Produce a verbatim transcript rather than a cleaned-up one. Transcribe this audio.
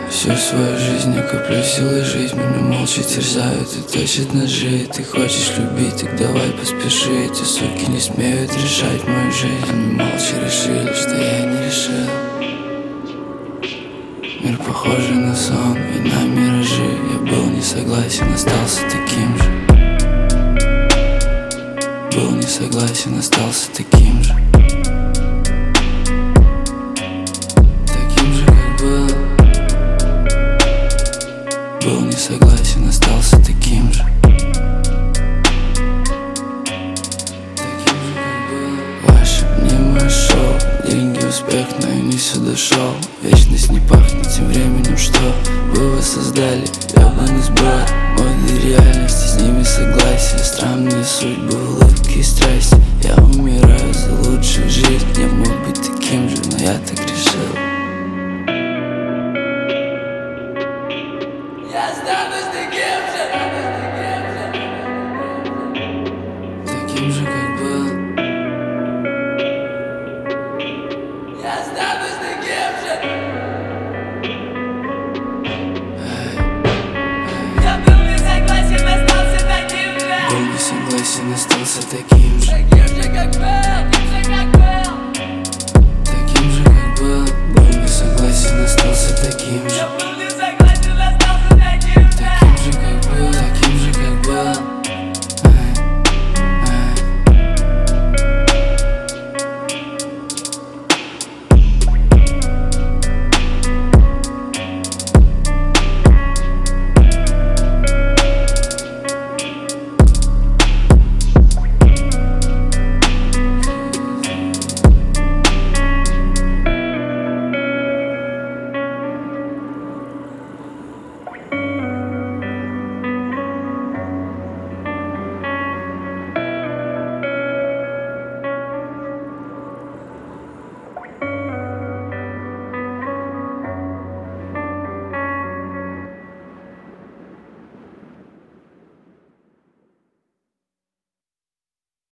Всю свою жизнь я коплю силы жить, меня молча терзают и точат ножи. Ты хочешь любить, так давай поспеши. Эти суки не смеют решать мою жизнь. Они молча решили, что я не решил. Мир похожий на сон и на миражи. Я был не согласен, остался таким же. Был не согласен, остался таким же. Таким же, как был. Был не согласен, остался таким же. Таким же, как был. Ваше мнимое шоу, деньги, успех, но я не сюда шел. Вечность не пахнет тем временем, что вы воссоздали. Ёбаный сброд, моды реальности, с ними согласие. Странные судьбы, улыбки и страсти. Я умираю за лучшую жизнь. Я мог быть таким же, но я так решил. Я останусь таким же. Таким же, как был. Я останусь таким же. Я был не согласен, остался таким же. Был не согласен, остался таким же. Таким же, как был.